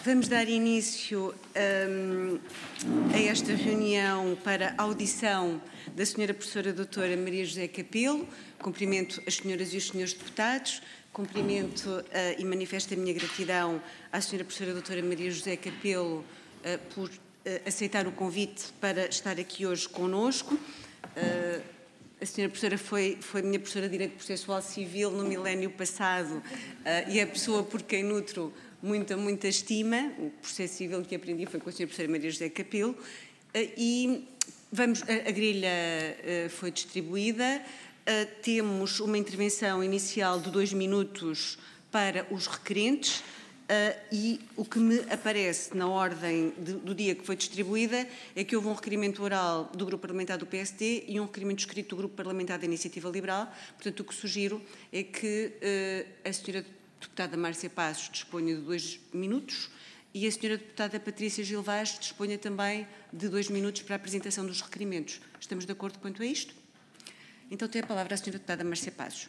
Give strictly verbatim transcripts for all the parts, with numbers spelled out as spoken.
Vamos dar início um, a esta reunião para a audição da senhora professora doutora Maria José Capelo. Cumprimento as senhoras e os senhores deputados, cumprimento uh, e manifesto a minha gratidão à senhora professora doutora Maria José Capelo uh, por uh, aceitar o convite para estar aqui hoje conosco. Uh, A senhora professora foi, foi minha professora de Direito Processual Civil no milénio passado uh, e é a pessoa por quem nutro muita, muita estima. O processo civil que aprendi foi com a senhora professora Maria José Capelo. Uh, e vamos, a, a grelha uh, foi distribuída. Uh, temos uma intervenção inicial de dois minutos para os requerentes. Uh, e o que me aparece na ordem de, do dia que foi distribuída é que houve um requerimento oral do Grupo Parlamentar do P S D e um requerimento escrito do Grupo Parlamentar da Iniciativa Liberal. Portanto, o que sugiro é que uh, a senhora deputada Márcia Passos disponha de dois minutos e a senhora deputada Patrícia Gil Vaz disponha também de dois minutos para a apresentação dos requerimentos. Estamos de acordo quanto a isto? Então tem a palavra a senhora deputada Márcia Passos.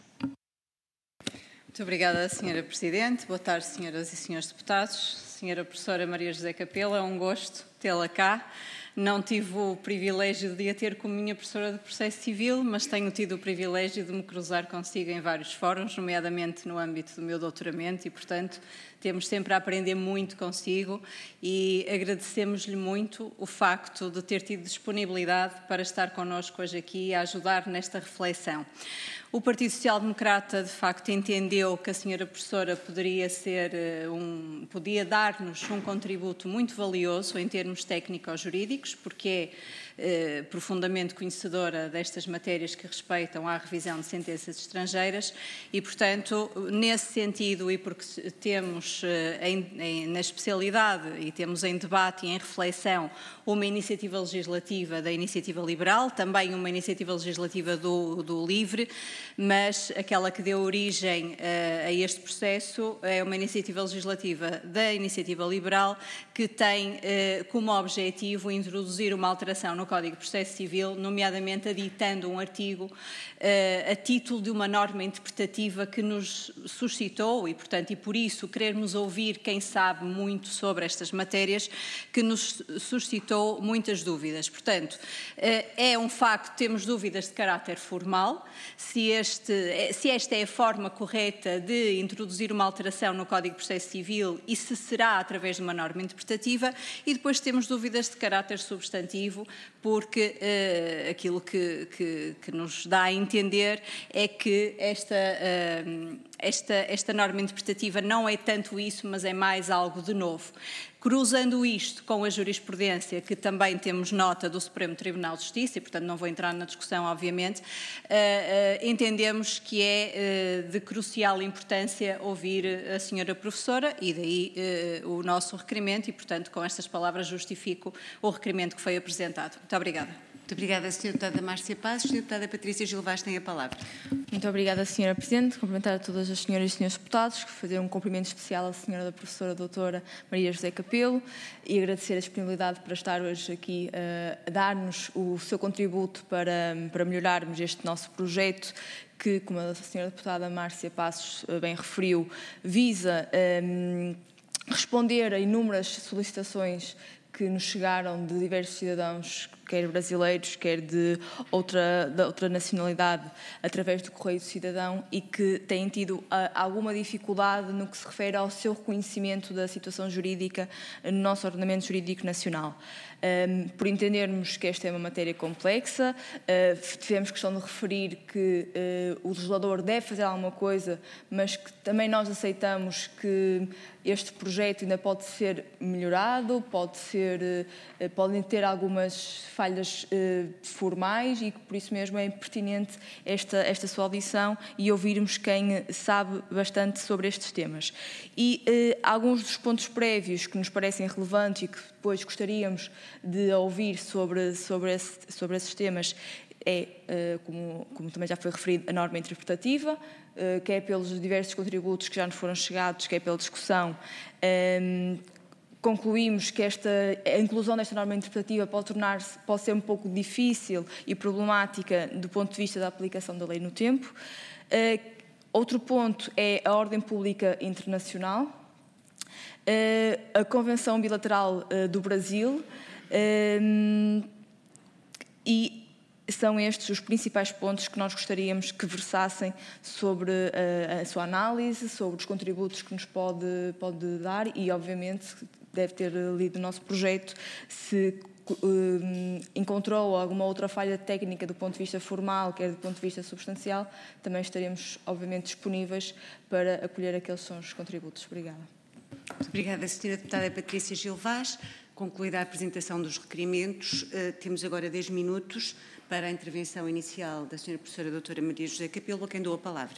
Muito obrigada, senhora Presidente. Boa tarde, senhoras e senhores deputados. Senhora professora Maria José Capelo, é um gosto tê-la cá. Não tive o privilégio de a ter como minha professora de processo civil, mas tenho tido o privilégio de me cruzar consigo em vários fóruns, nomeadamente no âmbito do meu doutoramento, e, portanto, temos sempre a aprender muito consigo e agradecemos-lhe muito o facto de ter tido disponibilidade para estar connosco hoje aqui a ajudar nesta reflexão. O Partido Social Democrata, de facto, entendeu que a senhora professora poderia ser um, podia dar-nos um contributo muito valioso em termos técnico-jurídicos, porque é eh, profundamente conhecedora destas matérias que respeitam à revisão de sentenças estrangeiras e, portanto, nesse sentido e porque temos eh, em, em, na especialidade e temos em debate e em reflexão uma iniciativa legislativa da Iniciativa Liberal, também uma iniciativa legislativa do, do LIVRE, mas aquela que deu origem uh, a este processo é uma iniciativa legislativa da Iniciativa Liberal que tem uh, como objetivo introduzir uma alteração no Código de Processo Civil, nomeadamente aditando um artigo uh, a título de uma norma interpretativa que nos suscitou e, portanto, e por isso querermos ouvir quem sabe muito sobre estas matérias, que nos suscitou muitas dúvidas. Portanto, uh, é um facto, temos dúvidas de caráter formal, se Este, se esta é a forma correta de introduzir uma alteração no Código de Processo Civil e se será através de uma norma interpretativa, e depois temos dúvidas de caráter substantivo, porque uh, aquilo que, que, que nos dá a entender é que esta, uh, esta, esta norma interpretativa não é tanto isso, mas é mais algo de novo. Cruzando isto com a jurisprudência, que também temos nota do Supremo Tribunal de Justiça, e portanto não vou entrar na discussão, obviamente, uh, uh, entendemos que é uh, de crucial importância ouvir a senhora professora e daí uh, o nosso requerimento e, portanto, com estas palavras justifico o requerimento que foi apresentado. Muito obrigada. Muito obrigada, senhora deputada Márcia Passos. Senhora deputada Patrícia Gil Vaz tem a palavra. Muito obrigada, senhora Presidente. Cumprimentar a todas as senhoras e senhores deputados, fazer um cumprimento especial à senhora da professora doutora Maria José Capelo e agradecer a disponibilidade para estar hoje aqui uh, a dar-nos o seu contributo para, para melhorarmos este nosso projeto que, como a senhora deputada Márcia Passos uh, bem referiu, visa um, responder a inúmeras solicitações que nos chegaram de diversos cidadãos, quer brasileiros, quer de outra, de outra nacionalidade, através do Correio do Cidadão e que têm tido uh, alguma dificuldade no que se refere ao seu reconhecimento da situação jurídica no nosso ordenamento jurídico nacional. Um, por entendermos que esta é uma matéria complexa, uh, tivemos questão de referir que uh, o legislador deve fazer alguma coisa, mas que também nós aceitamos que este projeto ainda pode ser melhorado, pode ser, uh, podem ter algumas falhas uh, formais e que por isso mesmo é pertinente esta, esta sua audição e ouvirmos quem sabe bastante sobre estes temas. E uh, alguns dos pontos prévios que nos parecem relevantes e que depois gostaríamos de ouvir sobre, sobre, esse, sobre esses temas é, uh, como, como também já foi referido, a norma interpretativa, uh, quer pelos diversos contributos que já nos foram chegados, quer pela discussão. Um, Concluímos que esta, a inclusão desta norma interpretativa pode, tornar-se, pode ser um pouco difícil e problemática do ponto de vista da aplicação da lei no tempo. Uh, outro ponto é a ordem pública internacional. a Convenção Bilateral do Brasil, e são estes os principais pontos que nós gostaríamos que versassem sobre a, a sua análise, sobre os contributos que nos pode, pode dar e, obviamente, deve ter lido o nosso projeto, se um, encontrou alguma outra falha técnica do ponto de vista formal, quer do ponto de vista substancial, também estaremos, obviamente, disponíveis para acolher aqueles que são os contributos. Obrigada. Muito obrigada, senhora Deputada Patrícia Gil Vaz. Concluída a apresentação dos requerimentos, uh, temos agora dez minutos para a intervenção inicial da senhora Professora Doutora Maria José Capelo, a quem dou a palavra.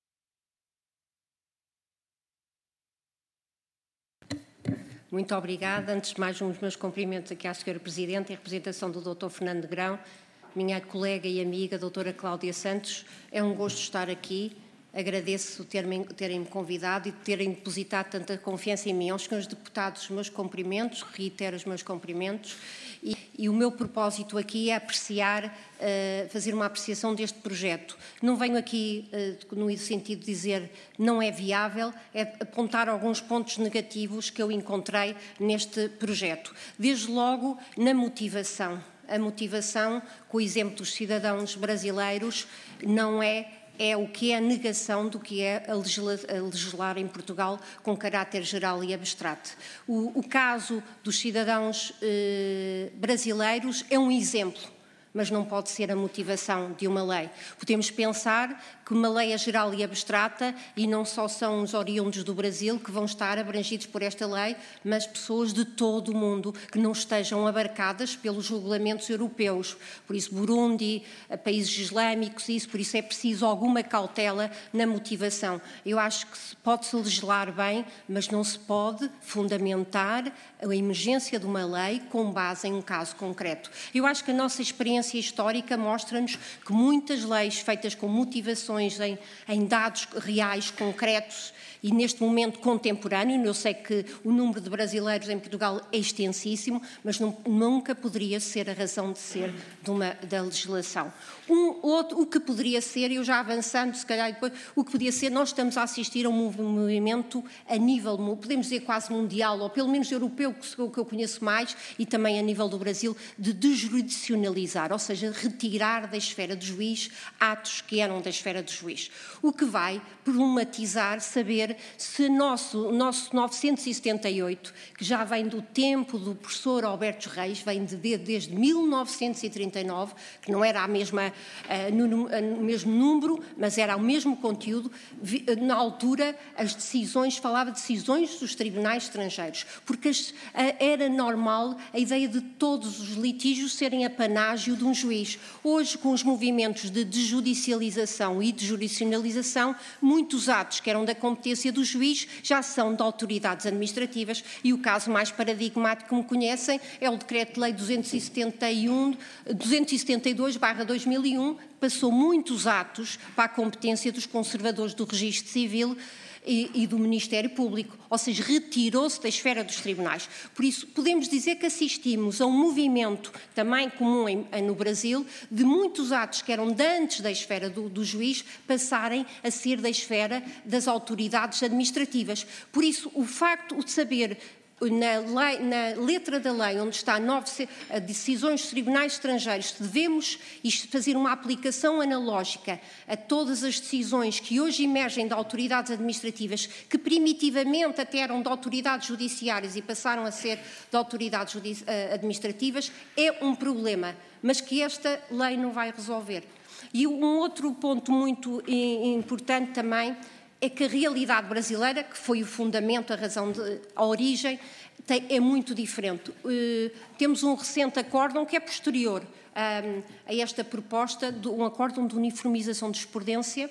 Muito obrigada. Antes de mais, os meus cumprimentos aqui à senhora Presidente, em representação do doutor Fernando Negrão, minha colega e amiga, doutora Cláudia Santos. É um gosto estar aqui. Agradeço terem-me terem convidado e terem depositado tanta confiança em mim. Aos senhores deputados, os meus cumprimentos, reitero os meus cumprimentos. E, e o meu propósito aqui é apreciar, uh, fazer uma apreciação deste projeto. Não venho aqui uh, no sentido de dizer não é viável, é apontar alguns pontos negativos que eu encontrei neste projeto. Desde logo, na motivação. A motivação, com o exemplo dos cidadãos brasileiros, não é é o que é a negação do que é a legislar, a legislar em Portugal com caráter geral e abstrato. O, o caso dos cidadãos eh, brasileiros é um exemplo, mas não pode ser a motivação de uma lei. Podemos pensar que uma lei é geral e abstrata e não só são os oriundos do Brasil que vão estar abrangidos por esta lei, mas pessoas de todo o mundo que não estejam abarcadas pelos regulamentos europeus. Por isso, Burundi, países islâmicos, isso, por isso é preciso alguma cautela na motivação. Eu acho que pode-se legislar bem, mas não se pode fundamentar a emergência de uma lei com base em um caso concreto. Eu acho que a nossa experiência histórica mostra-nos que muitas leis feitas com motivações em, em dados reais, concretos e neste momento contemporâneo, eu sei que o número de brasileiros em Portugal é extensíssimo, mas não, nunca poderia ser a razão de ser de uma, da legislação. Um, outro, o que poderia ser, eu já avançando, se calhar depois, o que poderia ser, nós estamos a assistir a um movimento a nível, podemos dizer quase mundial, ou pelo menos europeu, que eu conheço mais, e também a nível do Brasil, de desjudicializar, ou seja, retirar da esfera do juiz atos que eram da esfera do juiz. O que vai problematizar saber se nosso, nosso novecentos e setenta e oito, que já vem do tempo do professor Alberto Reis, vem de, desde mil novecentos e trinta e nove, que não era a mesma, uh, no, no, no mesmo número, mas era o mesmo conteúdo, vi, na altura as decisões, falava de decisões dos tribunais estrangeiros, porque as, uh, era normal a ideia de todos os litígios serem apanágio de um juiz. Hoje, com os movimentos de desjudicialização e desjudicialização, muitos atos que eram da competência do juiz já são de autoridades administrativas e o caso mais paradigmático que me conhecem é o Decreto-Lei duzentos e setenta e um, duzentos e setenta e dois barra dois mil e um, passou muitos atos para a competência dos conservadores do Registro Civil E, e do Ministério Público, ou seja, retirou-se da esfera dos tribunais. Por isso, podemos dizer que assistimos a um movimento também comum em, no Brasil de muitos atos que eram de antes da esfera do, do juiz passarem a ser da esfera das autoridades administrativas. Por isso, o facto de saber Na, lei, na letra da lei, onde está nove decisões dos tribunais estrangeiros, devemos fazer uma aplicação analógica a todas as decisões que hoje emergem de autoridades administrativas, que primitivamente até eram de autoridades judiciárias e passaram a ser de autoridades administrativas, é um problema, mas que esta lei não vai resolver. E um outro ponto muito importante também é que a realidade brasileira, que foi o fundamento, a razão, de, a origem, tem, é muito diferente. Uh, temos um recente acórdão que é posterior um, a esta proposta, de um acórdão de uniformização de jurisprudência,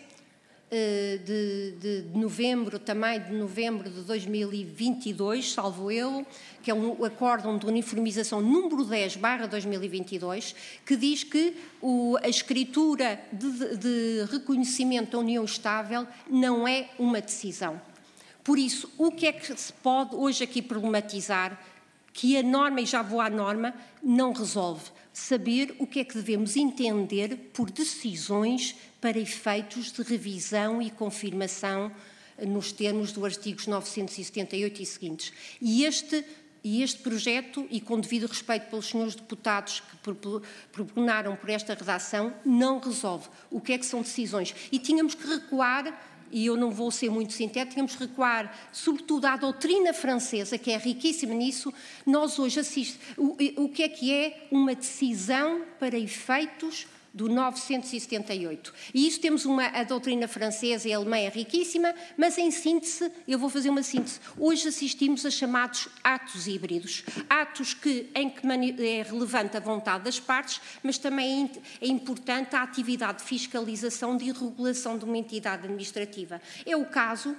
uh, de, de, de novembro, também de novembro de dois mil e vinte e dois, salvo eu, que é um acórdão de uniformização número dez barra dois mil e vinte e dois, que diz que o, a escritura de, de reconhecimento da união estável não é uma decisão. Por isso, o que é que se pode hoje aqui problematizar, que a norma, e já vou à norma, não resolve? Saber o que é que devemos entender por decisões para efeitos de revisão e confirmação nos termos dos artigos novecentos e setenta e oito e seguintes. E este, e este projeto, e com devido respeito pelos senhores deputados que propugnaram por esta redação, não resolve o que é que são decisões. E tínhamos que recuar, e eu não vou ser muito sintético, tínhamos que recuar sobretudo à doutrina francesa, que é riquíssima nisso. Nós hoje assistimos, o, o que é que é uma decisão para efeitos do novecentos e setenta e oito. E isso temos uma, a doutrina francesa e alemã é riquíssima, mas em síntese, eu vou fazer uma síntese. Hoje assistimos a chamados atos híbridos. Atos que, em que é relevante a vontade das partes, mas também é importante a atividade de fiscalização de regulação de uma entidade administrativa. É o caso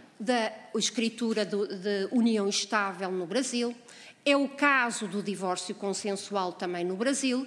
da escritura de união estável no Brasil, é o caso do divórcio consensual também no Brasil,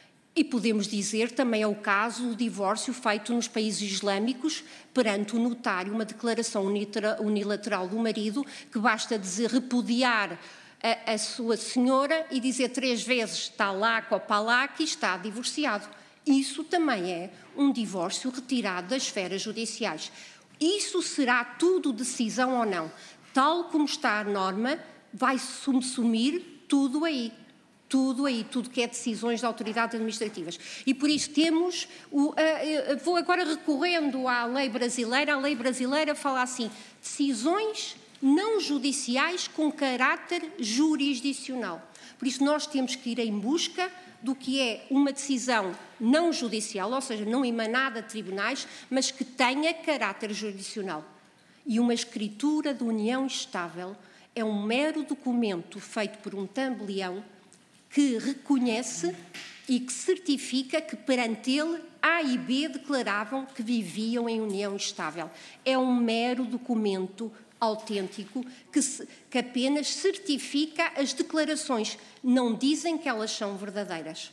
e podemos dizer também é o caso do divórcio feito nos países islâmicos perante o notário, uma declaração unilateral do marido que basta dizer repudiar a, a sua senhora e dizer três vezes talaq ou palaq e está divorciado. Isso também é um divórcio retirado das esferas judiciais. Isso será tudo decisão ou não? Tal como está a norma, vai subsumir tudo aí. Tudo aí, tudo que é decisões de autoridades administrativas. E por isso temos, o, uh, uh, vou agora recorrendo à lei brasileira, a lei brasileira fala assim, decisões não judiciais com caráter jurisdicional. Por isso nós temos que ir em busca do que é uma decisão não judicial, ou seja, não emanada de tribunais, mas que tenha caráter jurisdicional. E uma escritura de união estável é um mero documento feito por um tabelião que reconhece e que certifica que perante ele A e B declaravam que viviam em união estável. É um mero documento autêntico que, se, que apenas certifica as declarações, não dizem que elas são verdadeiras.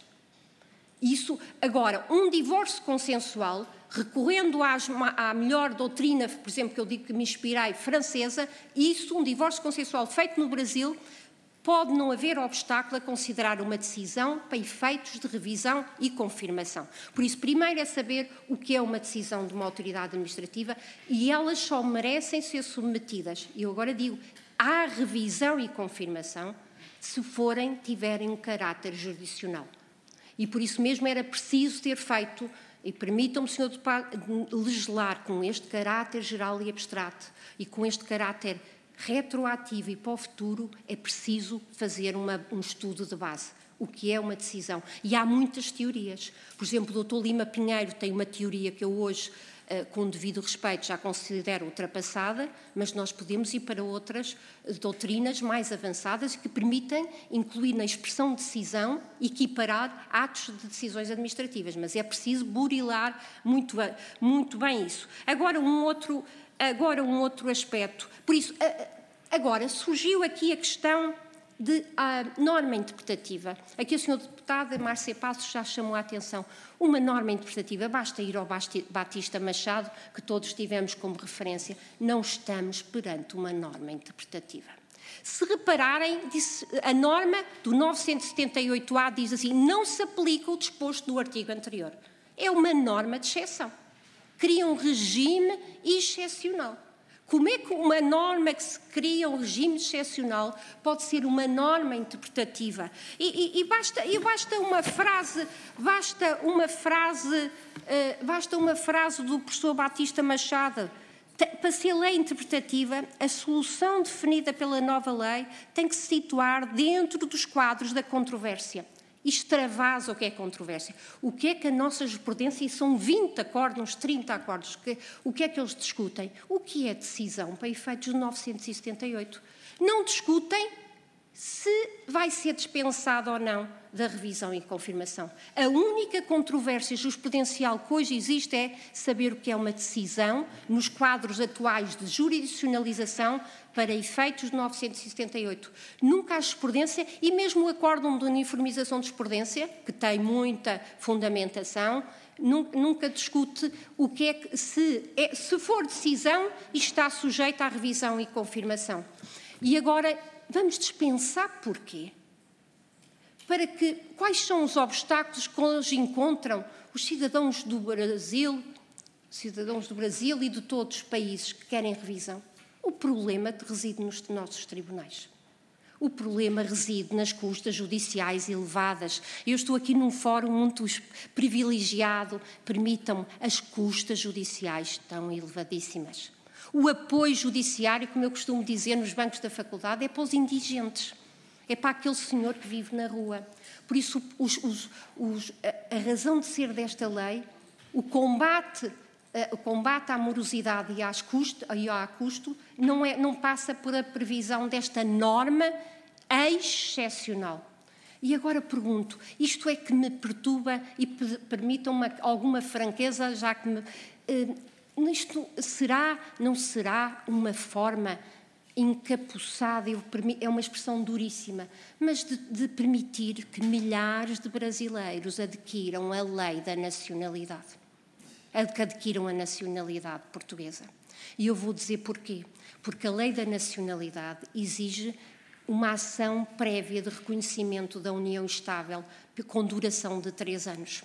Isso, agora, um divórcio consensual, recorrendo às, à melhor doutrina, por exemplo, que eu digo que me inspirei, francesa, isso, um divórcio consensual feito no Brasil, pode não haver obstáculo a considerar uma decisão para efeitos de revisão e confirmação. Por isso, primeiro é saber o que é uma decisão de uma autoridade administrativa e elas só merecem ser submetidas, e eu agora digo, à revisão e confirmação, se forem, tiverem um caráter jurisdicional. E por isso mesmo era preciso ter feito, e permitam-me, senhor Deputado, legislar com este caráter geral e abstrato e com este caráter retroativo e para o futuro, é preciso fazer uma, um estudo de base. O que é uma decisão? E há muitas teorias. Por exemplo, o doutor Lima Pinheiro tem uma teoria que eu hoje, uh, com devido respeito, já considero ultrapassada, mas nós podemos ir para outras doutrinas mais avançadas que permitem incluir na expressão decisão, equiparar atos de decisões administrativas. Mas é preciso burilar muito, muito bem isso. Agora, um outro... Agora, um outro aspecto. Por isso, agora, surgiu aqui a questão de a norma interpretativa. Aqui o senhor deputado Márcia Passos já chamou a atenção. Uma norma interpretativa, basta ir ao Batista Machado, que todos tivemos como referência. Não estamos perante uma norma interpretativa. Se repararem, disse, a norma do novecentos e setenta e oito A diz assim, não se aplica o disposto do artigo anterior. É uma norma de exceção. Cria um regime excepcional. Como é que uma norma que se cria um regime excepcional pode ser uma norma interpretativa? E, e, e, basta, e basta uma frase, basta uma frase, uh, basta uma frase do professor Batista Machado. Para ser lei interpretativa, a solução definida pela nova lei tem que se situar dentro dos quadros da controvérsia. Extravasa o que é controvérsia. O que é que a nossa jurisprudência, e são vinte acordos, trinta acordos, que, o que é que eles discutem? O que é decisão para efeitos de novecentos e setenta e oito? Não discutem se vai ser dispensado ou não da revisão e confirmação. A única controvérsia jurisprudencial que hoje existe é saber o que é uma decisão nos quadros atuais de jurisdicionalização para efeitos de novecentos e setenta e oito. Nunca há jurisprudência, e mesmo o acórdão de uniformização de jurisprudência, que tem muita fundamentação, nunca discute o que é que, se, é, se for decisão, está sujeita à revisão e confirmação. E agora, vamos dispensar porquê? Para que, quais são os obstáculos que hoje encontram os cidadãos do Brasil cidadãos do Brasil e de todos os países que querem revisão, o problema reside nos nossos tribunais. O problema reside nas custas judiciais elevadas. Eu estou aqui num fórum muito privilegiado, permitam-me, as custas judiciais estão elevadíssimas. O apoio judiciário, como eu costumo dizer nos bancos da faculdade, é para os indigentes, é para aquele senhor que vive na rua. Por isso, os, os, os, a, a razão de ser desta lei, o combate, a, o combate à morosidade e, às custo, e ao custo não, é, não passa por a previsão desta norma excepcional. E agora pergunto, isto é que me perturba e permitam-me alguma franqueza, já que me... Eh, isto será, não será uma forma encapuçada, é uma expressão duríssima, mas de, de permitir que milhares de brasileiros adquiram a lei da nacionalidade, que adquiram a nacionalidade portuguesa. E eu vou dizer porquê. Porque a lei da nacionalidade exige uma ação prévia de reconhecimento da união estável com duração de três anos.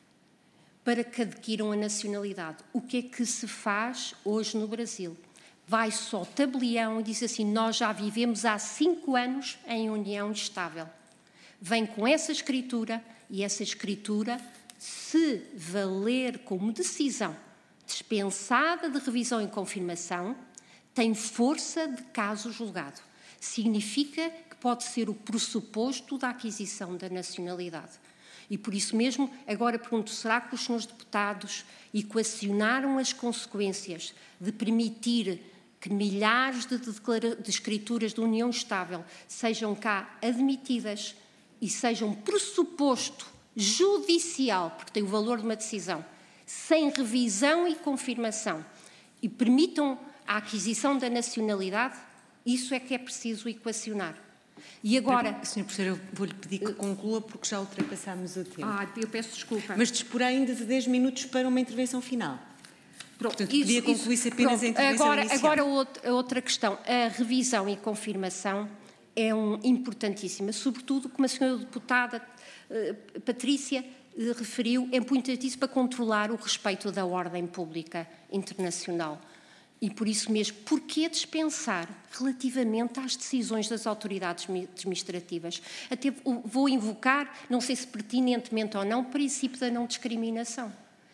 Para que adquiram a nacionalidade. O que é que se faz hoje no Brasil? Vai só tabelião e diz assim, nós já vivemos há cinco anos em união estável. Vem com essa escritura e essa escritura, se valer como decisão dispensada de revisão e confirmação, tem força de caso julgado. Significa que pode ser o pressuposto da aquisição da nacionalidade. E por isso mesmo, agora pergunto, será que os senhores deputados equacionaram as consequências de permitir que milhares de, declara- de escrituras de união estável sejam cá admitidas e sejam pressuposto judicial, porque tem o valor de uma decisão, sem revisão e confirmação, e permitam a aquisição da nacionalidade? Isso é que é preciso equacionar. E agora... senhora Professora, eu vou-lhe pedir que conclua porque já ultrapassámos o tempo. Ah, eu peço desculpa. Mas dispor ainda de dez minutos para uma intervenção final. Pronto, Portanto, isso, podia concluir-se apenas pronto, a intervenção agora, inicial. Agora outra, outra questão. A revisão e confirmação é um, importantíssima, sobretudo, como a senhora deputada uh, Patrícia uh, referiu, é importantíssimo para controlar o respeito da ordem pública internacional. E por isso mesmo, porquê dispensar relativamente às decisões das autoridades administrativas? Até vou invocar, não sei se pertinentemente ou não, o princípio da não discriminação.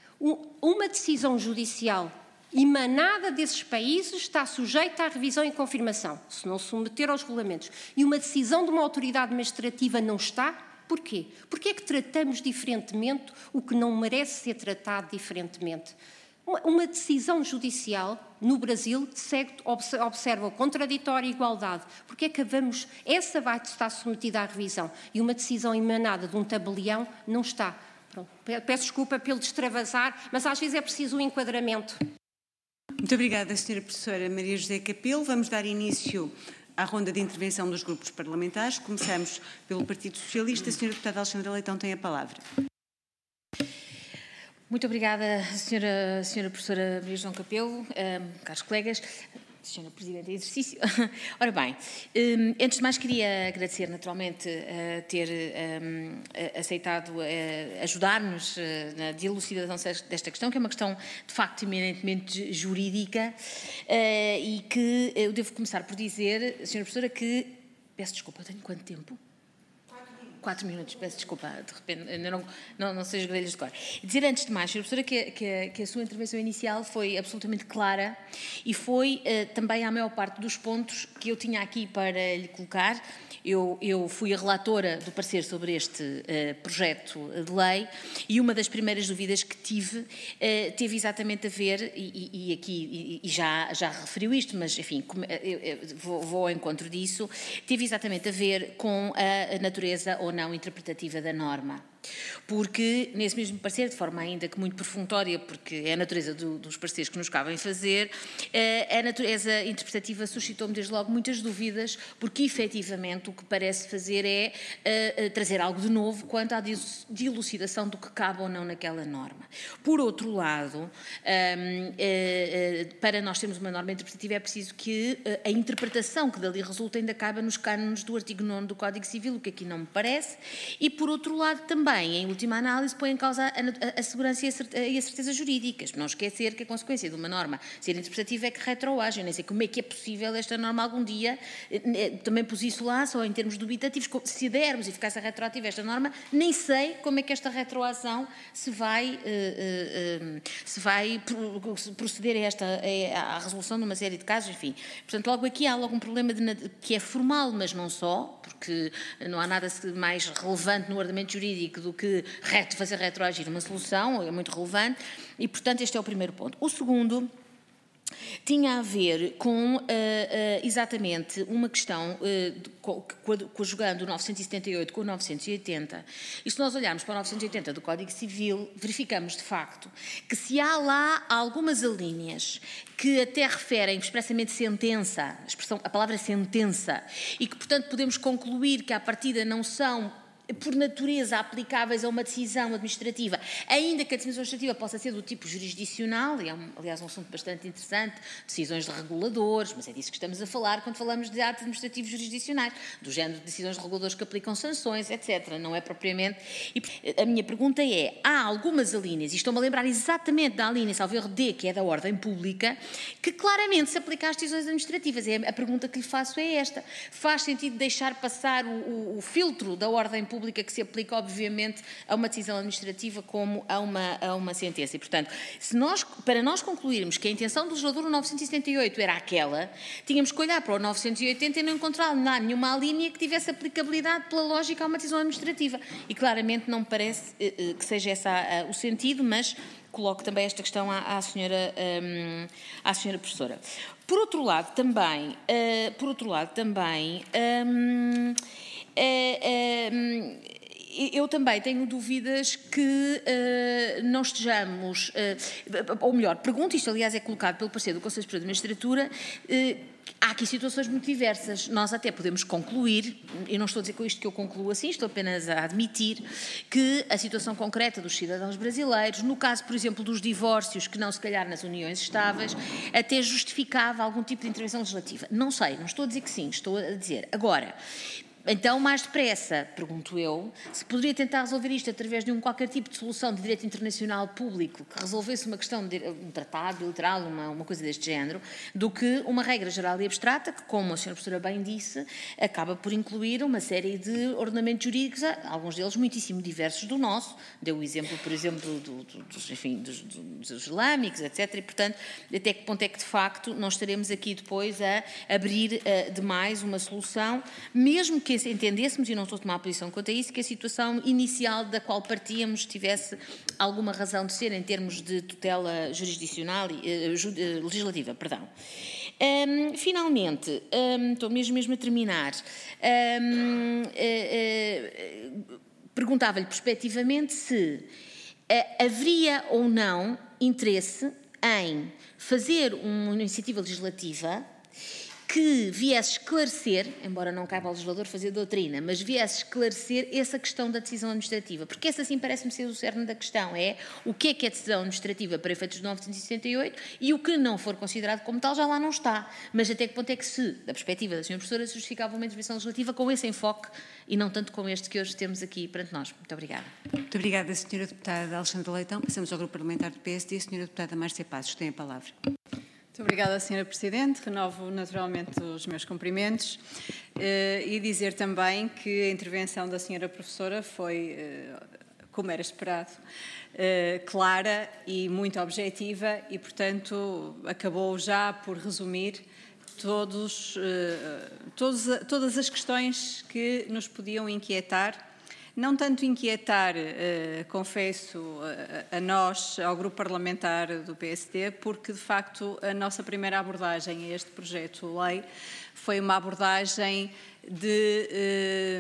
Uma decisão judicial emanada desses países está sujeita à revisão e confirmação, se não se submeter aos regulamentos. E uma decisão de uma autoridade administrativa não está? Porquê? Porque é que tratamos diferentemente o que não merece ser tratado diferentemente? Uma decisão judicial no Brasil segue, observa o contraditório e igualdade. Porque é que vamos, essa vai estar submetida à revisão e uma decisão emanada de um tabelião não está. Pronto, peço desculpa pelo extravasar, mas às vezes é preciso um enquadramento. Muito obrigada, senhora Professora Maria José Capelo. Vamos dar início à ronda de intervenção dos grupos parlamentares. Começamos pelo Partido Socialista. A senhora Deputada Alexandra Leitão tem a palavra. Muito obrigada, senhora, senhora Professora Maria João Capelo, um, caros colegas, senhora Presidente em exercício. Ora bem, um, antes de mais queria agradecer naturalmente uh, ter um, aceitado uh, ajudar-nos uh, na dilucidação desta questão, que é uma questão de facto eminentemente jurídica uh, e que eu devo começar por dizer, senhora Professora, que, peço desculpa, tenho quanto tempo? Quatro minutos, peço desculpa, de repente, ainda não, não, não sei os grelhos de cor. E dizer antes de mais, senhora Professora, que, que, que a sua intervenção inicial foi absolutamente clara e foi uh, também a maior parte dos pontos que eu tinha aqui para lhe colocar. Eu, eu fui a relatora do parecer sobre este uh, projeto de lei e uma das primeiras dúvidas que tive uh, teve exatamente a ver, e, e, e aqui e, e já, já referiu isto, mas enfim, como, eu, eu vou, vou ao encontro disso, teve exatamente a ver com a, a natureza ou não interpretativa da norma. Porque, nesse mesmo parecer, de forma ainda que muito perfunctória, porque é a natureza do, dos pareceres que nos cabem fazer, a natureza interpretativa suscitou-me desde logo muitas dúvidas, porque efetivamente o que parece fazer é uh, uh, trazer algo de novo quanto à dilucidação do que cabe ou não naquela norma. Por outro lado, um, uh, uh, para nós termos uma norma interpretativa é preciso que uh, a interpretação que dali resulta ainda caiba nos cânones do artigo nono do Código Civil, o que aqui não me parece, e por outro lado também também, em última análise, põe em causa a, a, a segurança e a, e a certeza jurídicas. Não esquecer que a consequência de uma norma ser interpretativa é que retroage. Eu nem sei como é que é possível esta norma algum dia, também pus isso lá, só em termos dubitativos, se dermos eficácia retroativa a esta norma, nem sei como é que esta retroação se vai, uh, uh, uh, se vai proceder a esta, à resolução de uma série de casos, enfim. Portanto, logo aqui há algum problema de, que é formal, mas não só, porque não há nada mais relevante no ordenamento jurídico do que fazer retroagir uma solução, é muito relevante, e, portanto, este é o primeiro ponto. O segundo tinha a ver com uh, uh, exatamente uma questão, uh, conjugando o novecentos e setenta e oito com o novecentos e oitenta, e se nós olharmos para o novecentos e oitenta do Código Civil, verificamos de facto que se há lá algumas alíneas que até referem expressamente sentença, a, expressão, a palavra sentença, e que, portanto, podemos concluir que à partida não são por natureza aplicáveis a uma decisão administrativa, ainda que a decisão administrativa possa ser do tipo jurisdicional, e é, um, aliás, um assunto bastante interessante, decisões de reguladores, mas é disso que estamos a falar quando falamos de atos administrativos jurisdicionais, do género de decisões de reguladores que aplicam sanções, etcétera. Não é propriamente... E a minha pergunta é, há algumas alíneas, e estou-me a lembrar exatamente da alínea, salvo erro D, que é da ordem pública, que claramente se aplica às decisões administrativas. E a pergunta que lhe faço é esta. Faz sentido deixar passar o, o, o filtro da ordem pública pública que se aplica, obviamente, a uma decisão administrativa como a uma, a uma sentença. E, portanto, se nós, para nós concluirmos que a intenção do legislador no novecentos e setenta e oito era aquela, tínhamos que olhar para o novecentos e oitenta e não encontrar nenhuma linha que tivesse aplicabilidade pela lógica a uma decisão administrativa. E, claramente, não me parece uh, que seja esse uh, o sentido, mas coloco também esta questão à, à, senhora, um, à senhora professora. Por outro lado, também... Uh, por outro lado, também... Um, É, é, eu também tenho dúvidas que uh, não estejamos, uh, ou melhor, pergunto, isto aliás é colocado pelo parecer do Conselho Superior de Magistratura, uh, há aqui situações muito diversas. Nós até podemos concluir, e não estou a dizer com isto que eu concluo assim, estou apenas a admitir que a situação concreta dos cidadãos brasileiros, no caso, por exemplo, dos divórcios, que não se calhar nas uniões estáveis, até justificava algum tipo de intervenção legislativa. Não sei, não estou a dizer que sim, estou a dizer. Agora, então, mais depressa, pergunto eu, se poderia tentar resolver isto através de um qualquer tipo de solução de direito internacional público que resolvesse uma questão de um tratado bilateral, uma, uma coisa deste género, do que uma regra geral e abstrata que, como a senhora professora bem disse, acaba por incluir uma série de ordenamentos jurídicos, alguns deles muitíssimo diversos do nosso. Deu o exemplo, por exemplo, do, do, dos, enfim, dos, dos islâmicos, etcétera. E, portanto, até que ponto é que, de facto, nós estaremos aqui depois a abrir uh, demais uma solução, mesmo que entendêssemos, e não estou a tomar posição quanto a isso, que a situação inicial da qual partíamos tivesse alguma razão de ser em termos de tutela jurisdicional e uh, legislativa, perdão. Um, finalmente, um, estou mesmo, mesmo a terminar, um, uh, uh, perguntava-lhe prospectivamente se uh, haveria ou não interesse em fazer uma iniciativa legislativa que viesse esclarecer, embora não caiba ao legislador fazer doutrina, mas viesse esclarecer essa questão da decisão administrativa, porque essa sim parece-me ser o cerne da questão, é o que é que é decisão administrativa para efeitos de novecentos e setenta e oito e o que não for considerado como tal já lá não está, mas até que ponto é que se, da perspectiva da senhora professora, se justificava uma intervenção legislativa com esse enfoque e não tanto com este que hoje temos aqui perante nós. Muito obrigada. Muito obrigada, senhora deputada Alexandra Leitão. Passamos ao grupo parlamentar do P S D. A senhora deputada Márcia Passos tem a palavra. Muito obrigada, senhora Presidente. Renovo naturalmente os meus cumprimentos uh, e dizer também que a intervenção da senhora professora foi, uh, como era esperado, uh, clara e muito objetiva e, portanto, acabou já por resumir todos, uh, todos, todas as questões que nos podiam inquietar. Não tanto inquietar, eh, confesso, a, a nós, ao grupo parlamentar do P S D, porque, de facto, a nossa primeira abordagem a este projeto de lei foi uma abordagem de, eh,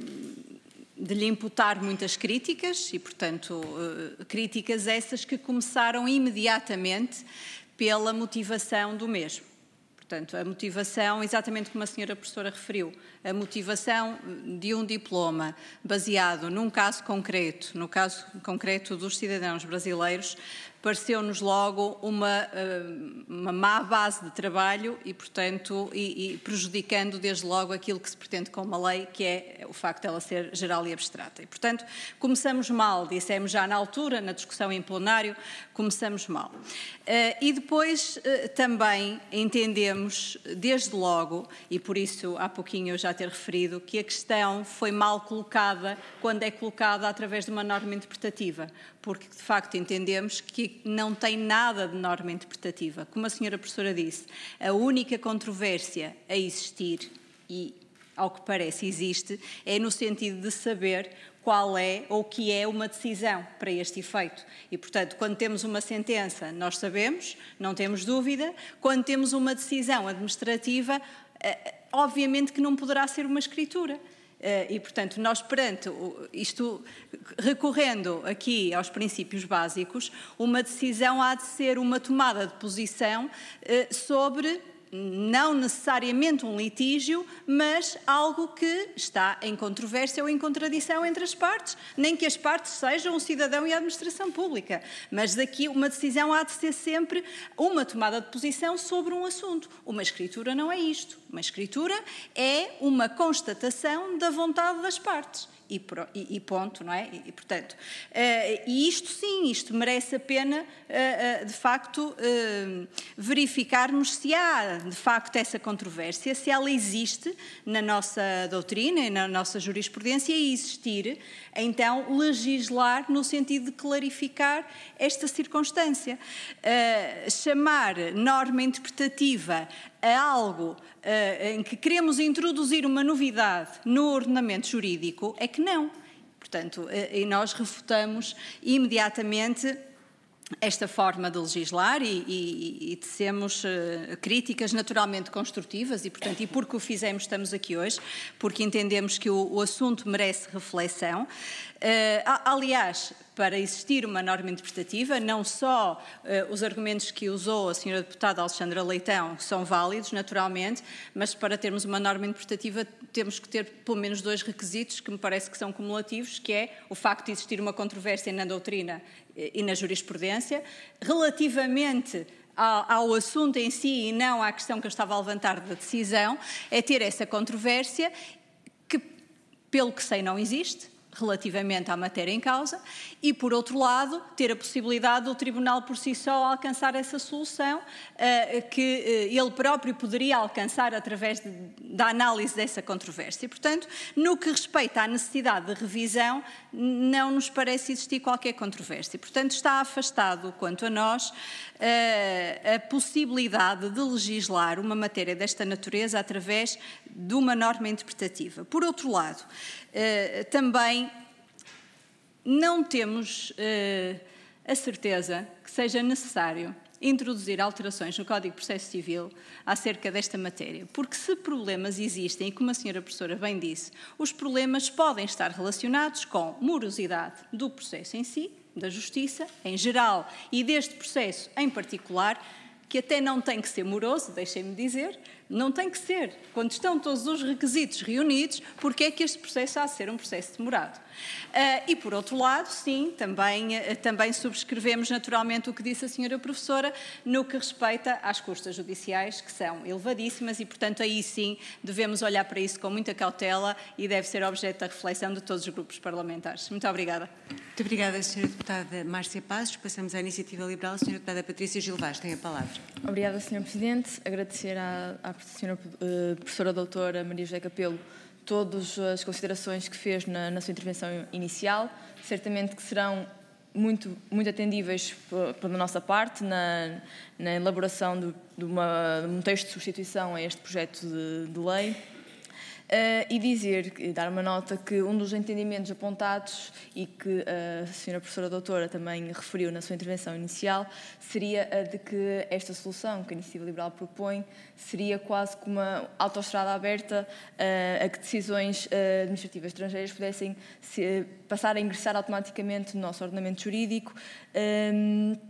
de lhe imputar muitas críticas e, portanto, eh, críticas essas que começaram imediatamente pela motivação do mesmo. Portanto, a motivação, exatamente como a senhora professora referiu, a motivação de um diploma baseado num caso concreto, no caso concreto dos cidadãos brasileiros, pareceu-nos logo uma, uma má base de trabalho e, portanto, e, e prejudicando desde logo aquilo que se pretende com uma lei, que é o facto de ela ser geral e abstrata. E, portanto, começamos mal, dissemos já na altura, na discussão em plenário, começamos mal. E depois também entendemos, desde logo, e por isso há pouquinho eu já ter referido, que a questão foi mal colocada quando é colocada através de uma norma interpretativa, porque de facto entendemos que não tem nada de norma interpretativa. Como a senhora professora disse, a única controvérsia a existir, e ao que parece existe, é no sentido de saber qual é ou o que é uma decisão para este efeito. E, portanto, quando temos uma sentença, nós sabemos, não temos dúvida. Quando temos uma decisão administrativa, obviamente que não poderá ser uma escritura. E, portanto, nós perante isto, recorrendo aqui aos princípios básicos, uma decisão há de ser uma tomada de posição sobre, não necessariamente um litígio, mas algo que está em controvérsia ou em contradição entre as partes, nem que as partes sejam o cidadão e a administração pública, mas daqui uma decisão há de ser sempre uma tomada de posição sobre um assunto. Uma escritura não é isto. Uma escritura é uma constatação da vontade das partes. E, e ponto, não é? E, e portanto, uh, e isto sim, isto merece a pena, uh, uh, de facto, uh, verificarmos se há, de facto, essa controvérsia, se ela existe na nossa doutrina e na nossa jurisprudência, e existir, então, legislar no sentido de clarificar esta circunstância. Uh, chamar norma interpretativa a algo uh, em que queremos introduzir uma novidade no ordenamento jurídico é que não. Portanto, uh, e nós refutamos imediatamente esta forma de legislar e, e, e tecemos uh, críticas naturalmente construtivas e, portanto, e porque o fizemos estamos aqui hoje, porque entendemos que o, o assunto merece reflexão. Uh, aliás, para existir uma norma interpretativa, não só uh, os argumentos que usou a senhora deputada Alexandra Leitão são válidos, naturalmente, mas para termos uma norma interpretativa temos que ter pelo menos dois requisitos que me parece que são cumulativos, que é o facto de existir uma controvérsia na doutrina e na jurisprudência, relativamente ao, ao assunto em si e não à questão que eu estava a levantar da decisão, é ter essa controvérsia que, pelo que sei, não existe, relativamente à matéria em causa, e, por outro lado, ter a possibilidade do Tribunal por si só alcançar essa solução uh, que uh, ele próprio poderia alcançar através de, da análise dessa controvérsia. Portanto, no que respeita à necessidade de revisão, não nos parece existir qualquer controvérsia. Portanto, está afastado, quanto a nós, uh, a possibilidade de legislar uma matéria desta natureza através de uma norma interpretativa. Por outro lado, uh, também não temos uh, a certeza que seja necessário introduzir alterações no Código de Processo Civil acerca desta matéria, porque se problemas existem, e como a senhora professora bem disse, os problemas podem estar relacionados com morosidade do processo em si, da justiça em geral e deste processo em particular, que até não tem que ser moroso, deixem-me dizer, não tem que ser. Quando estão todos os requisitos reunidos, porque é que este processo há de ser um processo demorado? Uh, e, por outro lado, sim, também, uh, também subscrevemos naturalmente o que disse a senhora professora no que respeita às custas judiciais, que são elevadíssimas e, portanto, aí sim devemos olhar para isso com muita cautela e deve ser objeto da reflexão de todos os grupos parlamentares. Muito obrigada. Muito obrigada, senhora deputada Márcia Passos. Passamos à Iniciativa Liberal. A senhora deputada Patrícia Gil Vaz tem a palavra. Obrigada, senhor Presidente. Agradecer à, à senhora uh, professora doutora Maria José Capelo todas as considerações que fez na, na sua intervenção inicial. Certamente que serão muito, muito atendíveis pela nossa parte na, na elaboração de, de, uma, de um texto de substituição a este projeto de, de lei. Uh, e dizer, dar uma nota que um dos entendimentos apontados e que a senhora professora doutora também referiu na sua intervenção inicial seria a de que esta solução que a Iniciativa Liberal propõe seria quase como uma autoestrada aberta uh, a que decisões uh, administrativas estrangeiras pudessem se, passar a ingressar automaticamente no nosso ordenamento jurídico. Um,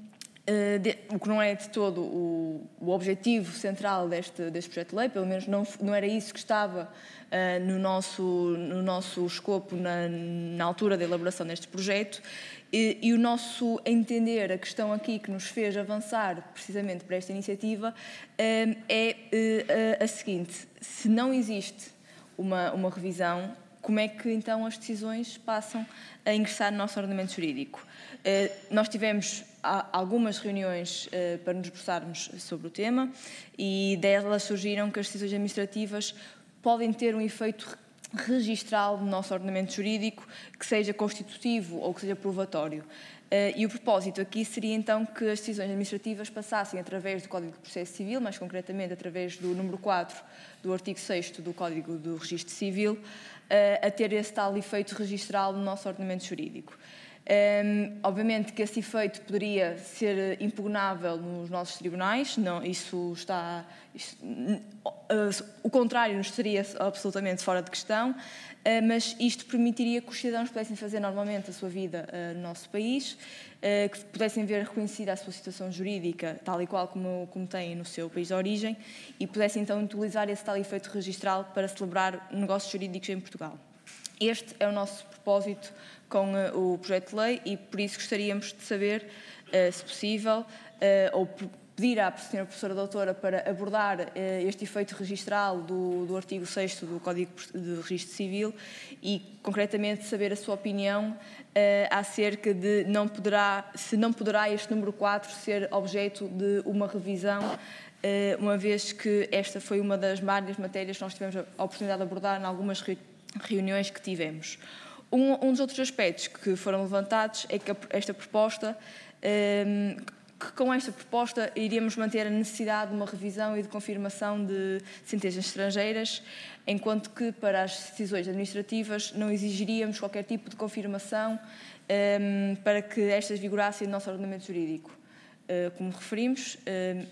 Uh, de, o que não é de todo o, o objetivo central deste, deste projeto de lei, pelo menos não, não era isso que estava uh, no, nosso, no nosso escopo na, na altura da elaboração deste projeto, e, e o nosso entender, a questão aqui que nos fez avançar precisamente para esta iniciativa uh, é uh, a seguinte: se não existe uma, uma revisão, como é que então as decisões passam a ingressar no nosso ordenamento jurídico? Uh, nós tivemos algumas reuniões uh, para nos debruçarmos sobre o tema, e delas surgiram que as decisões administrativas podem ter um efeito registral no nosso ordenamento jurídico, que seja constitutivo ou que seja probatório. Uh, e o propósito aqui seria então que as decisões administrativas passassem através do Código de Processo Civil, mais concretamente através do número quatro do artigo sexto do Código do Registro Civil, uh, a ter esse tal efeito registral no nosso ordenamento jurídico. Um, obviamente que esse efeito poderia ser impugnável nos nossos tribunais, não, isso está, isso, uh, o contrário nos seria absolutamente fora de questão, uh, mas isto permitiria que os cidadãos pudessem fazer normalmente a sua vida uh, no nosso país, uh, que pudessem ver reconhecida a sua situação jurídica, tal e qual como, como têm no seu país de origem, e pudessem então utilizar esse tal efeito registral para celebrar negócios jurídicos em Portugal. Este é o nosso propósito com uh, o projeto de lei, e por isso gostaríamos de saber, uh, se possível, uh, ou pedir à senhora professora doutora para abordar uh, este efeito registral do, do artigo sexto do Código de Registro Civil, e concretamente saber a sua opinião uh, acerca de não poderá, se não poderá este número quatro ser objeto de uma revisão, uh, uma vez que esta foi uma das várias matérias que nós tivemos a oportunidade de abordar em algumas re reuniões que tivemos. Um, um dos outros aspectos que foram levantados é que esta proposta, um, que com esta proposta iríamos manter a necessidade de uma revisão e de confirmação de sentenças estrangeiras, enquanto que para as decisões administrativas não exigiríamos qualquer tipo de confirmação um, para que estas vigorassem no nosso ordenamento jurídico. Uh, como referimos, uh,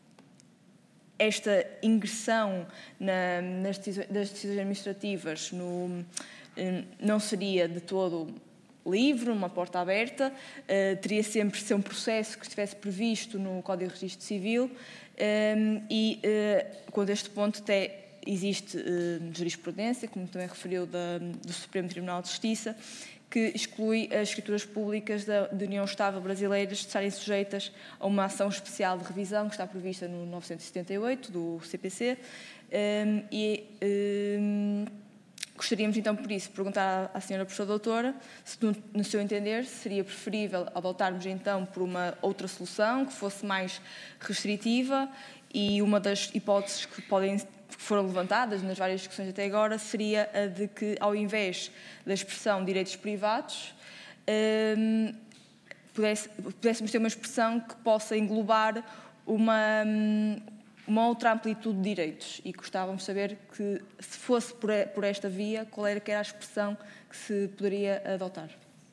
esta ingressão na, nas decisões, das decisões administrativas no, não seria de todo livre, uma porta aberta, uh, teria sempre de ser um processo que estivesse previsto no Código de Registro Civil, um, e uh, quando este ponto até existe uh, jurisprudência, como também referiu, da, do Supremo Tribunal de Justiça, que exclui as escrituras públicas da, da União Estável brasileiras de estarem sujeitas a uma ação especial de revisão que está prevista no novecentos e setenta e oito do C P C, um, e um, gostaríamos então por isso perguntar à senhora professora doutora se no, no seu entender seria preferível adotarmos então por uma outra solução que fosse mais restritiva, e uma das hipóteses que podem que foram levantadas nas várias discussões até agora seria a de que, ao invés da expressão direitos privados, um, pudesse, pudéssemos ter uma expressão que possa englobar uma, uma outra amplitude de direitos, e gostávamos de saber que, se fosse por, por esta via, qual era que era a expressão que se poderia adotar.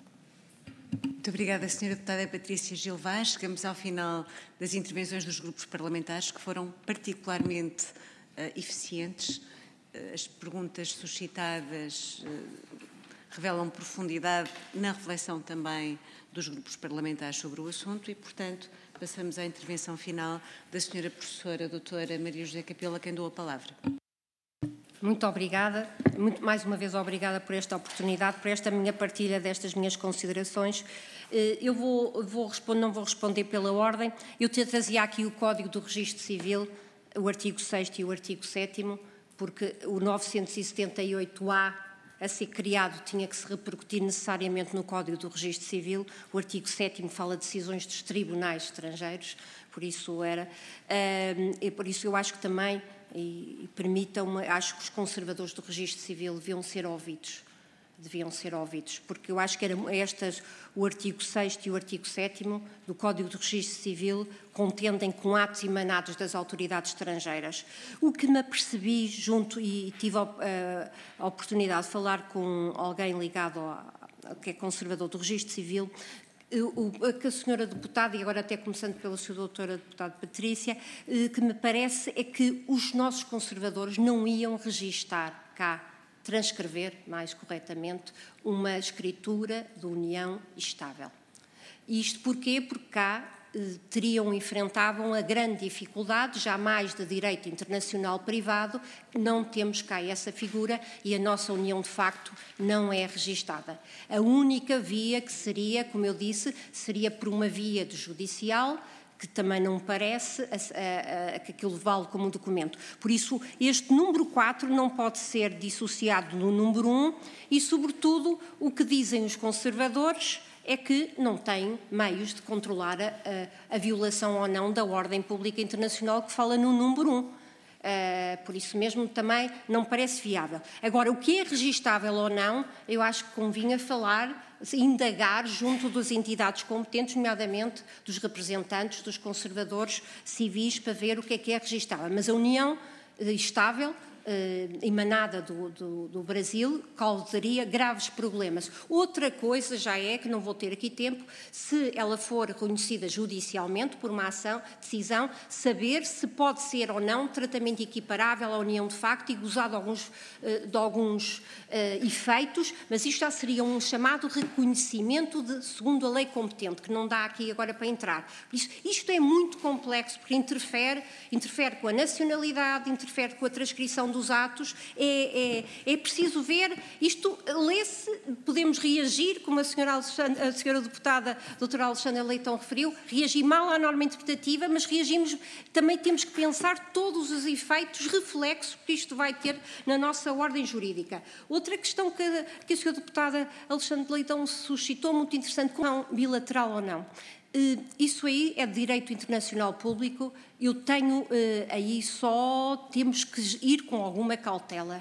Muito obrigada, senhora deputada Patrícia Gil Vaz. Chegamos ao final das intervenções dos grupos parlamentares, que foram particularmente Uh, eficientes. Uh, as perguntas suscitadas uh, revelam profundidade na reflexão também dos grupos parlamentares sobre o assunto, e, portanto, passamos à intervenção final da senhora professora doutora Maria José Capelo, a quem dou a palavra. Muito obrigada, muito, mais uma vez obrigada por esta oportunidade, por esta minha partilha destas minhas considerações. Eu vou, vou responder, não vou responder pela ordem. Eu trazia aqui o Código do Registro Civil, o artigo sexto e o artigo sétimo, porque o novecentos e setenta e oito A, a ser criado, tinha que se repercutir necessariamente no Código do Registro Civil. O artigo sétimo fala de decisões dos tribunais estrangeiros, por isso era, e por isso eu acho que também, e permitam-me, acho que os conservadores do Registro Civil deviam ser ouvidos, deviam ser ouvidos, porque eu acho que eram estas, o artigo sexto e o artigo sétimo do Código do Registro Civil contendem com atos emanados das autoridades estrangeiras. O que me apercebi junto, e tive a, a oportunidade de falar com alguém ligado ao, que é conservador do Registro Civil, o, que a senhora deputada, e agora até começando pela senhora doutora deputada Patrícia, que me parece é que os nossos conservadores não iam registar cá, transcrever, mais corretamente, uma escritura de união estável. Isto porquê? Porque cá teriam, enfrentavam a grande dificuldade, jamais de direito internacional privado, não temos cá essa figura e a nossa união de facto não é registada. A única via que seria, como eu disse, seria por uma via de judicial, que também não me parece a, a, a, que aquilo vale como um documento. Por isso, este número quatro não pode ser dissociado do número um e, sobretudo, o que dizem os conservadores é que não têm meios de controlar a, a, a violação ou não da ordem pública internacional que fala no número um. Uh, por isso mesmo também não parece viável. Agora, o que é registável ou não, eu acho que convinha falar, indagar junto das entidades competentes, nomeadamente dos representantes dos conservadores civis, para ver o que é que é registável. Mas a união estável, Uh, emanada do, do, do Brasil, causaria graves problemas. Outra coisa já é, que não vou ter aqui tempo, se ela for reconhecida judicialmente por uma ação, decisão, saber se pode ser ou não tratamento equiparável à união de facto e gozar de alguns, uh, de alguns uh, efeitos, mas isto já seria um chamado reconhecimento de, segundo a lei competente, que não dá aqui agora para entrar. Por isso, isto é muito complexo, porque interfere, interfere com a nacionalidade, interfere com a transcrição dos atos, é, é, é preciso ver, isto lê-se, podemos reagir, como a senhora, Alexandre, a senhora deputada, a doutora Alexandra Leitão referiu, reagir mal à norma interpretativa, mas reagimos, também temos que pensar todos os efeitos, reflexos que isto vai ter na nossa ordem jurídica. Outra questão que, que a senhora deputada Alexandra Leitão suscitou, muito interessante, como bilateral ou não. Isso aí é de direito internacional público, eu tenho aí só, temos que ir com alguma cautela.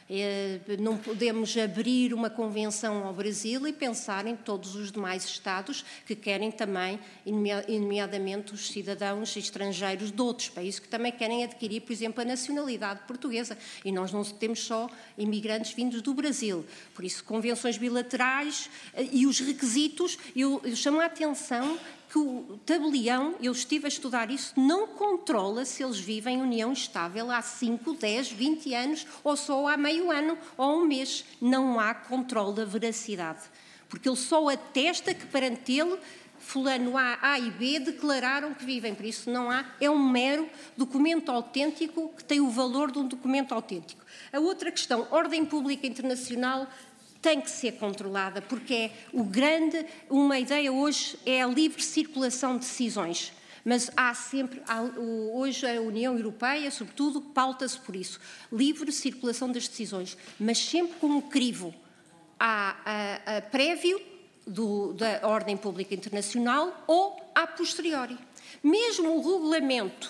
Não podemos abrir uma convenção ao Brasil e pensar em todos os demais Estados que querem também, nomeadamente os cidadãos estrangeiros de outros países que também querem adquirir, por exemplo, a nacionalidade portuguesa. E nós não temos só imigrantes vindos do Brasil. Por isso, convenções bilaterais e os requisitos, eu, eu chamo a atenção que o tabelião, eu estive a estudar isso, não controla se eles vivem em união estável há cinco, dez, vinte anos ou só há meio ano ou um mês. Não há controle da veracidade, porque ele só atesta que perante ele fulano A, A e B declararam que vivem, por isso não há, é um mero documento autêntico que tem o valor de um documento autêntico. A outra questão, ordem pública internacional, tem que ser controlada, porque é o grande, uma ideia hoje é a livre circulação de decisões, mas há sempre, há, hoje a União Europeia, sobretudo, pauta-se por isso, livre circulação das decisões, mas sempre com um crivo a, a, a prévio do, da ordem pública internacional ou a posteriori. Mesmo o regulamento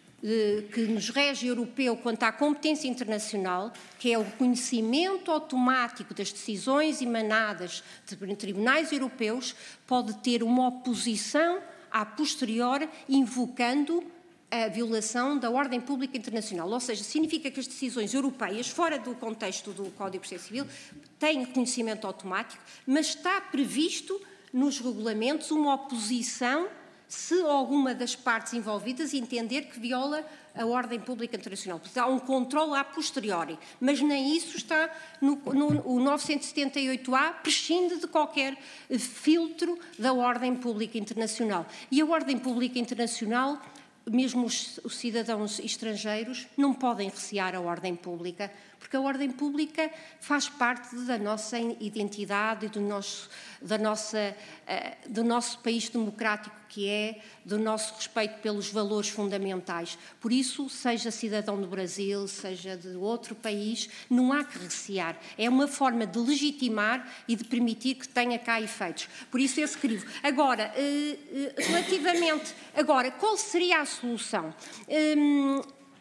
que nos rege europeu quanto à competência internacional, que é o reconhecimento automático das decisões emanadas de tribunais europeus, pode ter uma oposição a posteriori, invocando a violação da ordem pública internacional. Ou seja, significa que as decisões europeias, fora do contexto do Código de Processo Civil, têm reconhecimento automático, mas está previsto nos regulamentos uma oposição se alguma das partes envolvidas entender que viola a ordem pública internacional. Portanto, há um controle a posteriori, mas nem isso está no, no o novecentos e setenta e oito A, prescinde de qualquer filtro da ordem pública internacional. E a ordem pública internacional, mesmo os, os cidadãos estrangeiros, não podem recear a ordem pública, porque a ordem pública faz parte da nossa identidade e do nosso, da nossa, uh, do nosso país democrático que é, do nosso respeito pelos valores fundamentais. Por isso, seja cidadão do Brasil, seja de outro país, não há que recear. É uma forma de legitimar e de permitir que tenha cá efeitos. Por isso, esse crivo. Agora, uh, uh, relativamente... Agora, qual seria a solução? Um,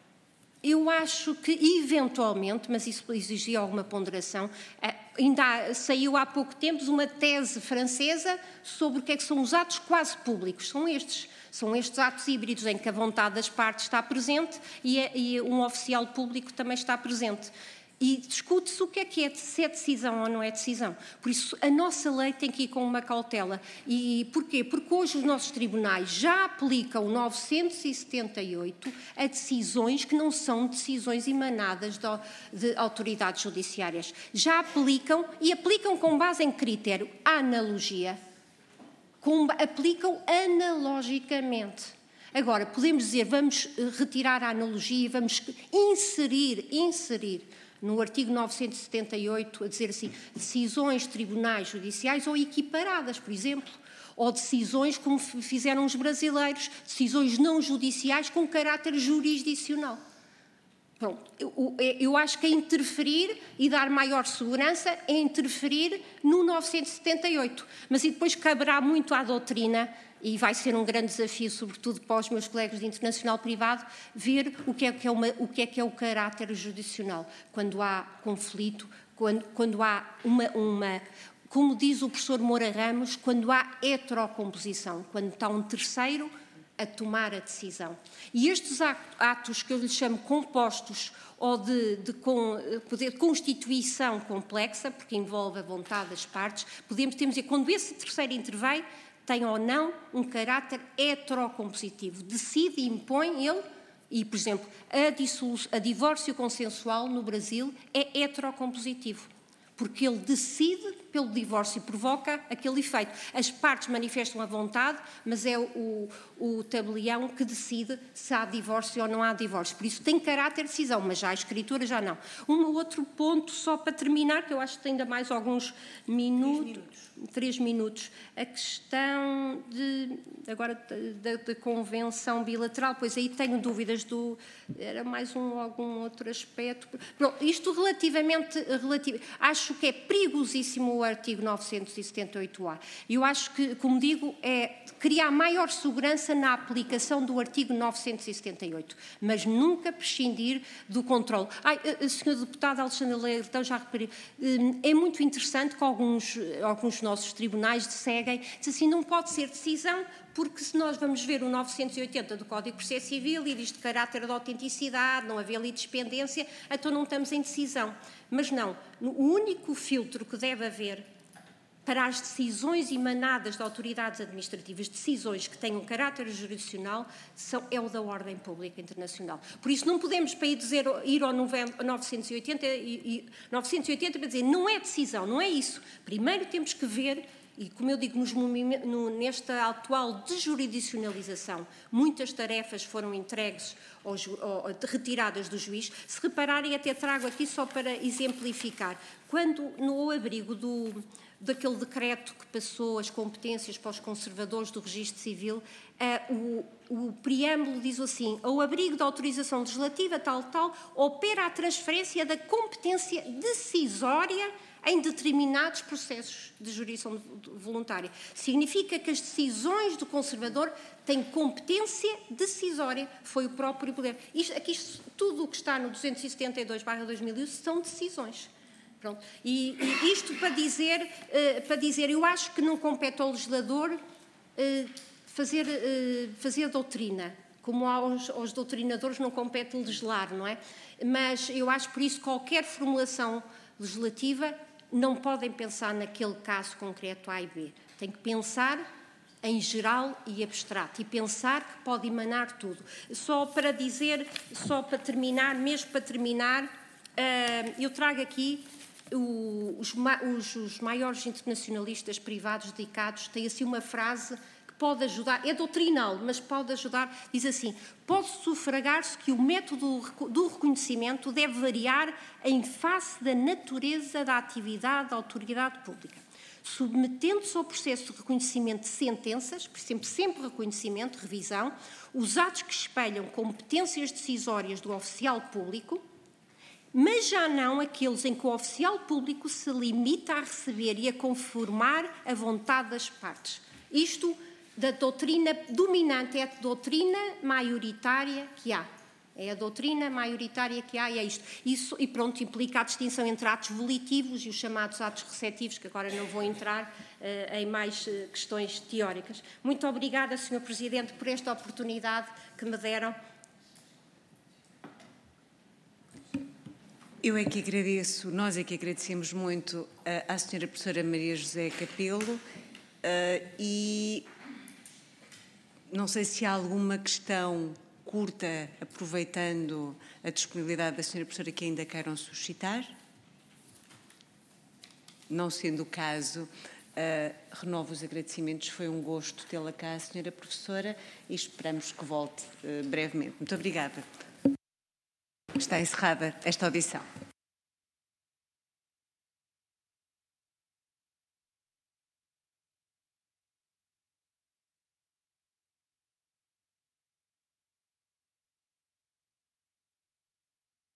Eu acho que, eventualmente, mas isso exigia alguma ponderação, ainda há, saiu há pouco tempo uma tese francesa sobre o que é que são os atos quase públicos. São estes, são estes atos híbridos em que a vontade das partes está presente e, e um oficial público também está presente. E discute-se o que é que é, se é decisão ou não é decisão. Por isso, a nossa lei tem que ir com uma cautela. E porquê? Porque hoje os nossos tribunais já aplicam novecentos e setenta e oito a decisões que não são decisões emanadas de, de autoridades judiciárias. Já aplicam, e aplicam com base em critério, a analogia. como aplicam analogicamente. Agora, podemos dizer, vamos retirar a analogia, vamos inserir, inserir no artigo novecentos e setenta e oito, a dizer assim, decisões de tribunais judiciais ou equiparadas, por exemplo, ou decisões como fizeram os brasileiros, decisões não judiciais com caráter jurisdicional. Pronto, eu, eu acho que é interferir e dar maior segurança é interferir no novecentos e setenta e oito, mas e depois caberá muito à doutrina, e vai ser um grande desafio, sobretudo para os meus colegas de internacional privado, ver o que é que é, uma, o que é, que é o caráter jurisdicional. Quando há conflito, quando, quando há uma, uma... Como diz o professor Moura Ramos, quando há heterocomposição, quando está um terceiro a tomar a decisão. E estes atos que eu lhe chamo compostos ou de, de, de, de constituição complexa, porque envolve a vontade das partes, podemos ter dizer, quando esse terceiro intervém, tem ou não um caráter heterocompositivo. Decide e impõe ele, e, por exemplo, a, a divórcio consensual no Brasil é heterocompositivo, porque ele decide pelo divórcio e provoca aquele efeito. As partes manifestam a vontade, mas é o, o tabelião que decide se há divórcio ou não há divórcio. Por isso tem caráter de decisão, mas já a escritura já não. Um outro ponto, só para terminar, que eu acho que tem ainda mais alguns minutos. Três minutos. Três minutos. A questão de, agora, da, da convenção bilateral, pois aí tenho dúvidas do... Era mais um, algum outro aspecto. Pronto, isto relativamente... Relativo, acho que é perigosíssimo o artigo novecentos e setenta e oito A. Eu acho que, como digo, é criar maior segurança na aplicação do artigo novecentos e setenta e oito, mas nunca prescindir do controle. Ai, senhor Deputado Alexandre Leitão, já reparei, é muito interessante que alguns, alguns nossos tribunais seguem, diz assim, não pode ser decisão, porque se nós vamos ver o novecentos e oitenta do Código de Processo Civil e diz de caráter de autenticidade, não haver ali dispendência, então não estamos em decisão. Mas não, o único filtro que deve haver para as decisões emanadas de autoridades administrativas, decisões que tenham caráter jurisdicional, são, é o da ordem pública internacional. Por isso não podemos para ir, dizer, ir ao novecentos e oitenta, e, novecentos e oitenta para dizer não é decisão, não é isso. Primeiro temos que ver, e como eu digo, nos no, nesta atual desjuridicionalização, muitas tarefas foram entregues ou, ou retiradas do juiz. Se repararem, até trago aqui só para exemplificar, quando no abrigo do, daquele decreto que passou as competências para os conservadores do registro civil, uh, o, o preâmbulo diz assim, ao abrigo da autorização legislativa, tal, tal, opera a transferência da competência decisória em determinados processos de jurisdição voluntária. Significa que as decisões do conservador têm competência decisória. Foi o próprio poder. Isto, aqui, tudo o que está no duzentos e setenta e dois barra dois mil e um são decisões. Pronto. E, e isto para dizer, uh, para dizer, eu acho que não compete ao legislador uh, fazer, uh, fazer doutrina, como aos, aos doutrinadores não compete legislar, não é? Mas eu acho, por isso, qualquer formulação legislativa não podem pensar naquele caso concreto A e B. Tem que pensar em geral e abstrato e pensar que pode emanar tudo. Só para dizer, só para terminar, mesmo para terminar, uh, eu trago aqui o, os, os, os maiores internacionalistas privados dedicados, têm assim uma frase que pode ajudar, é doutrinal, mas pode ajudar, diz assim, pode sufragar-se que o método do reconhecimento deve variar em face da natureza da atividade da autoridade pública. Submetendo-se ao processo de reconhecimento de sentenças, por exemplo, sempre reconhecimento, revisão, os atos que espelham competências decisórias do oficial público, mas já não aqueles em que o oficial público se limita a receber e a conformar a vontade das partes. Isto da doutrina dominante é a doutrina maioritária que há. É a doutrina maioritária que há e é isto. Isso, e pronto, implica a distinção entre atos volitivos e os chamados atos receptivos, que agora não vou entrar uh, em mais uh, questões teóricas. Muito obrigada, senhor Presidente, por esta oportunidade que me deram. Eu é que agradeço, nós é que agradecemos muito uh, à senhora professora Maria José Capelo uh, e não sei se há alguma questão curta, aproveitando a disponibilidade da senhora professora, que ainda queiram suscitar. Não sendo o caso, Uh, renovo os agradecimentos, foi um gosto tê-la cá, senhora professora, e esperamos que volte uh, brevemente. Muito obrigada. Está encerrada esta audição.